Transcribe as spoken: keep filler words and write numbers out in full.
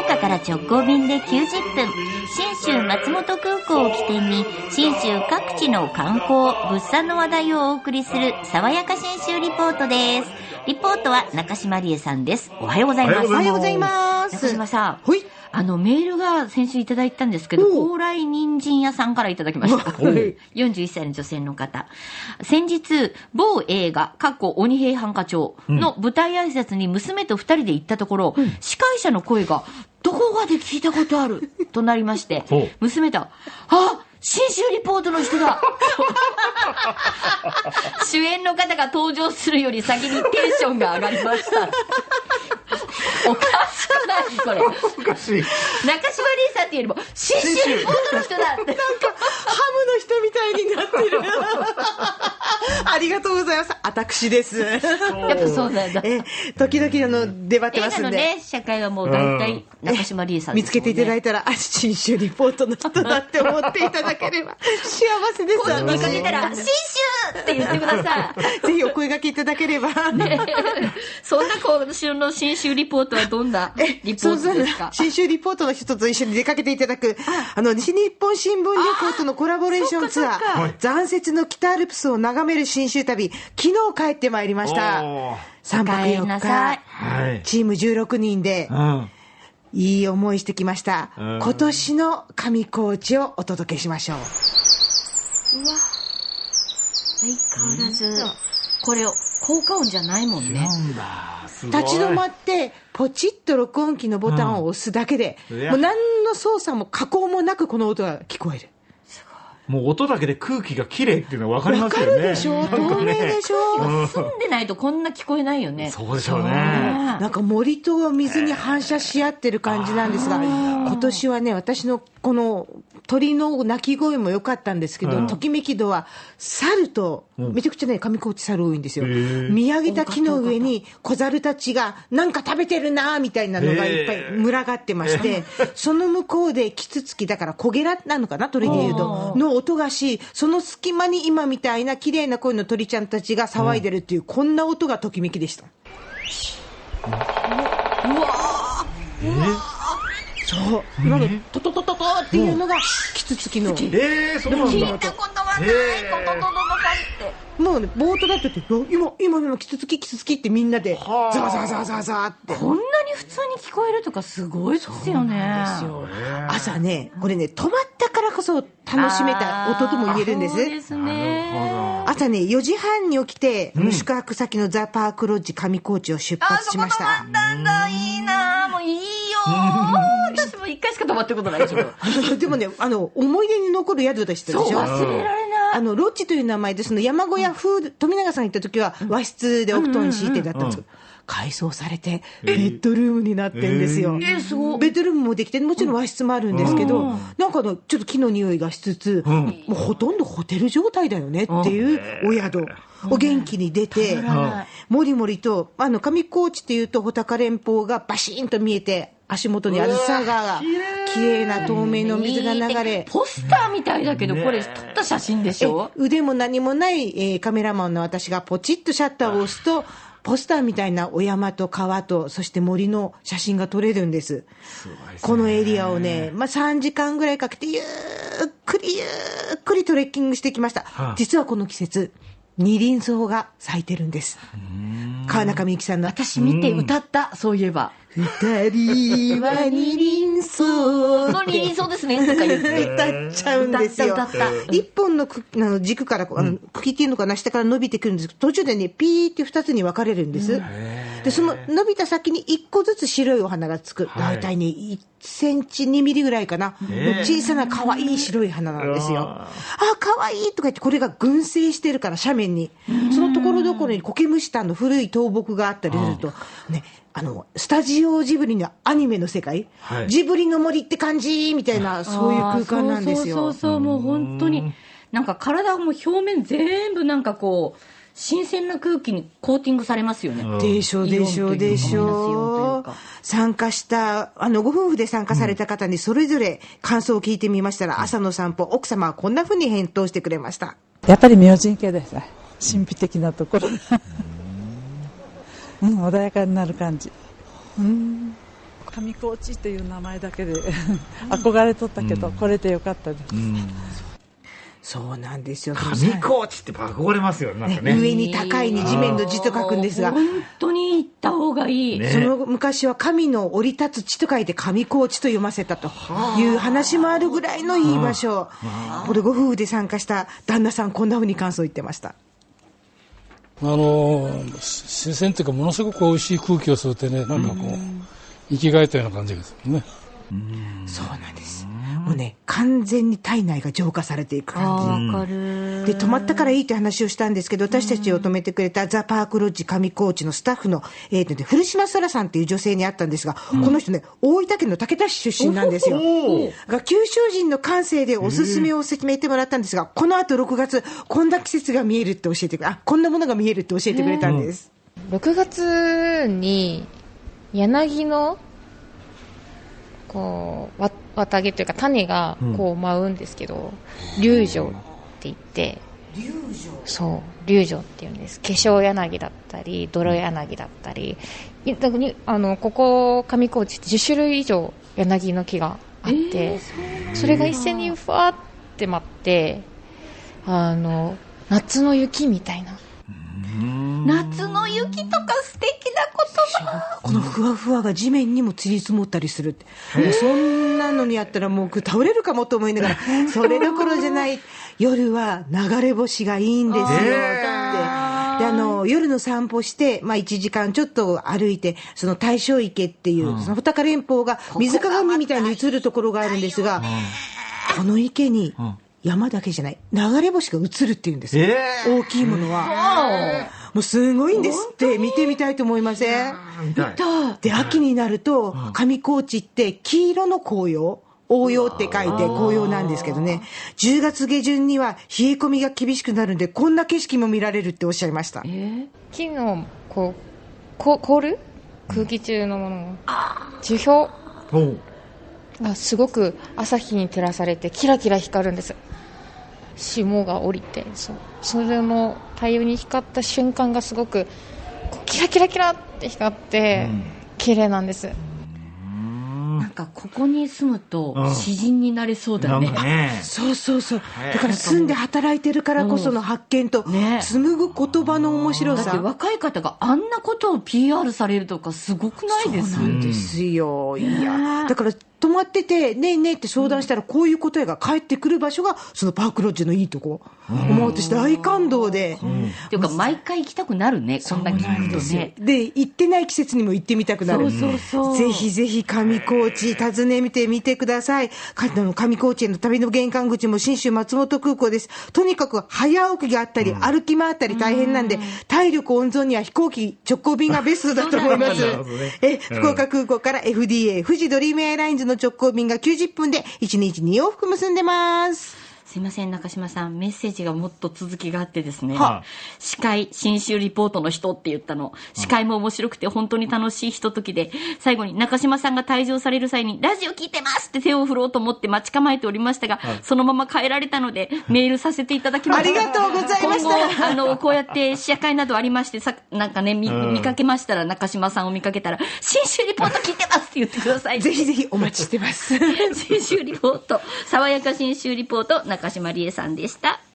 岡から直行便できゅうじゅっぷん、信州松本空港を起点に信州各地の観光物産の話題をお送りする爽やか信州リポートです。リポートは中島理恵さんです。おはようございます。 おはようございます。 中島さん、 ほい、 あのメールが先週いただいたんですけど、高麗人参屋さんからいただきました。よんじゅういっさいの女性の方。先日某映画かっこ鬼平犯科帳の舞台挨拶に娘と二人で行ったところ、うん、司会者の声がどこかで聞いたことあるとなりまして、娘とあ信州リポートの人だ主演の方が登場するより先にテンションが上がりましたおかしくないこれ。 おかしい。 中島理恵さんっていうよりも信州リポートの人だって。なんかハムの人みたいになってるありがとうございます。私です。やっぱそうなんだ。 え時々あの出張ってますんで。映画のね社会はもう大体中島理恵さんですもんね。 見つけていただいたらあ信州リポートの人だって思っていただければ幸せです。 今度見かけたら信州って言ってください。ぜひお声掛けいただければ。ね、 そんな今週の信州リポートはどんなリポートですか？ 信州リポートの人と一緒に出かけていただくあの西日本新聞旅行とのコラボレーションツアー、残雪の北アルプスを眺める信州旅、昨日帰ってまいりました。さんぱくよっか、チームじゅうろくにんで、うん、いい思いしてきました、うん、今年の上高地をお届けしましょう。 うわ、相変わらず、うん、これ効果音じゃないもんね。 立ち止まってポチッと録音機のボタンを押すだけで、うん、もう何の操作も加工もなくこの音が聞こえる。 もう音だけで空気が綺麗っていうのは分かりますよね。 分かるでしょ、透明でしょ。 住んでないとこんな聞こえないよね。 そうでしょうね。 なんか森と水に反射し合ってる感じなんですが、今年はね、私のこの鳥の鳴き声も良かったんですけど、うん、ときめき度は猿と、めちゃくちゃね上高地猿多いんですよ。見上げた木の上に小猿たちがなんか食べてるなみたいなのがいっぱい群がってまして、その向こうでキツツキだからコゲラなのかな、鳥でいうとの音がし、その隙間に今みたいな綺麗な声の鳥ちゃんたちが騒いでるっていう、こんな音がときめきでした。うわー、うわー、そう今のトトトトトっていうのがキツツキの、 えー、そうなんだ。 聞いたことはない、えー、トトトトトってもうね、ボートだって今今のキツツキキツツキってみんなでザワザワザワザワザワって、 こんなに普通に聞こえるとかすごいですよね。 そうなんですよ。朝ね、これね止まったからこそ楽しめた音とも言えるんです。 そうですね。 朝ねよじはんに起きて、うん、宿泊先のザ・パークロッジ上高地を出発しました。 あ、そこ泊まったんだ。いいな、もういいよ。私も一回しか泊まったことないでしょ。 でもね、あの思い出に残る宿でしたでしょ。 そう、忘れられない。 あのロッジという名前で、その山小屋風、うん、富永さん行った時は和室でお布団敷いてだったんですけど、改装されてベッドルームになってんですよ。 えー、すごい。 ベッドルームもできて、もちろん和室もあるんですけど、うん、なんかのちょっと木の匂いがしつつ、うん、もうほとんどホテル状態だよねっていうお宿、お元気に出て、うん、もりもりと、あの上高地っていうと穂高連峰がバシーンと見えて、足元にあずさ川が綺麗な透明の水が流れ、 ポスターみたいだけど、これ撮った写真でしょ。 腕も何もない、えー、カメラマンの私がポチッとシャッターを押すと、ポスターみたいなお山と川とそして森の写真が撮れるんです。すごいですね。このエリアをね、まあ、さんじかんぐらいかけてゆっくりゆっくりトレッキングしてきました、はあ、実はこの季節二輪草が咲いてるんです。川中美幸さんの、 私見て歌った、そういえば二人は二輪草の二輪草ですねとか言って歌っちゃうんですよ。 歌った歌った。 一本のくあの軸からあの茎っていうのかな、下から伸びてくるんですけど、途中でねピーって二つに分かれるんです、うん、でその伸びた先に一個ずつ白いお花がつく、だいたいねいちセンチにミリぐらいかな、小さな可愛い白い花なんですよ。ああ可愛いとか言って、これが群生してるから斜面に、そのところどころに苔むしたの古い倒木があったりするとね、あのスタジオジブリのアニメの世界、はい、ジブリの森って感じみたいな、そういう空間なんですよ。 そうそうそうそう、もう本当になんか体も表面全部なんかこう新鮮な空気にコーティングされますよね。 でしょでしょでしょ。参加したあのご夫婦で参加された方にそれぞれ感想を聞いてみましたら、うん、朝の散歩、奥様はこんな風に返答してくれました。 やっぱり明神家ですね、神秘的なところうん、穏やかになる感じ。うん、 上高地という名前だけで憧れとったけど、うん、これでよかったです、うん、 そうなんですよ。 上高地って憧れますよなんかね。 ね、上に高いに地面の字と書くんですが、 本当に行った方がいい、 ね、その昔は神の降り立つ地と書いて上高地と読ませたという話もあるぐらいのいい場所。これご夫婦で参加した旦那さんこんな風に感想言ってました。 あの新鮮というかものすごく美味しい空気を吸ってね、なんかこう生き返ったような感じですよね。 うん、そうなんです。もうね、完全に体内が浄化されていく感じ。 わかる。 で、泊まったからいいって話をしたんですけど、私たちを泊めてくれたザ・パークロッジ上高地のスタッフの、えーとね、古島沙羅さんっていう女性に会ったんですが、うん、この人ね、大分県の竹田市出身なんですよ。が九州人の感性でおすすめを説明してもらったんですが、この後ろくがつ、こんな季節が見えるって教えてくれ、あ、こんなものが見えるって教えてくれたんです。 ろくがつに柳のこう綿毛というか種がこう舞うんですけど、うん、龍城って言って龍城そう龍城って言うんです。化粧柳だったり泥柳だったり、あのここ上高地ってじゅっしゅるい以上柳の木があって、えー、それが一斉にふわって舞って、あの夏の雪みたいな、 夏の雪とか素敵な言葉。 このふわふわが地面にも積り積もったりするって、もうそんなのにやったらもう倒れるかもと思いながらそれどころじゃない。夜は流れ星がいいんですよって、であの夜の散歩して、まあ、いちじかんちょっと歩いてその大正池っていう、うん、その穂高連峰が水鏡みたいに映るところがあるんですが、うん、この池に、うん、山だけじゃない流れ星が映るっていうんですよ、えー、大きいものはもうすごいんですって。見てみたいと思いません？見たい。で秋になると上高地って黄色の紅葉、黄葉って書いて紅葉なんですけどね、じゅうがつげじゅんには冷え込みが厳しくなるんでこんな景色も見られるっておっしゃいました。えー、木のこうこ凍る空気中のもの、樹氷がすごく朝日に照らされてキラキラ光るんです。霜が降りて、そうそれの太陽に光った瞬間がすごくこうキラキラキラって光って、うん、綺麗なんです。 なんかここに住むと詩人になれそうだね、うん、 ね。そうそうそう。だから住んで働いてるからこその発見と紡ぐ言葉の面白さ、 だって若い方があんなことを ピーアール されるとかすごくないです？ そうなんですよ、うん、いやだから泊まっててねえねえって相談したらこういう答えが返ってくる場所がそのパークロッジのいいとこ、うん、もう私大感動で、 うん、っていうか毎回行きたくなるね、こんな聞くとね。 で行ってない季節にも行ってみたくなる。 そうそうそう、 ぜひぜひ上高地訪ねてみてください。上高地への旅の玄関口も信州松本空港です。とにかく早起きがあったり、うん、歩き回ったり大変なんで、うん、体力温存には飛行機直行便がベストだと思います。え福岡空港から エフディーエー 富士ドリームエアラインズの直行便がきゅうじゅっぷんでいちにちにようふく結んでます。 すいません中島さん、メッセージがもっと続きがあってですね、司会新州リポートの人って言ったの、司会も面白くて本当に楽しいひとときで、最後に中島さんが退場される際にラジオ聞いてますって手を振ろうと思って待ち構えておりましたが、はい、そのまま帰られたのでメールさせていただきました。 ありがとうございました。 今後あのこうやって試写会などありましてさ、なんかね 見, 見かけましたら、中島さんを見かけたら新州リポート聞いてますって言ってください。 ぜひぜひお待ちしてます。 新州リポート、爽やか新州リポート、中島理恵さんでした。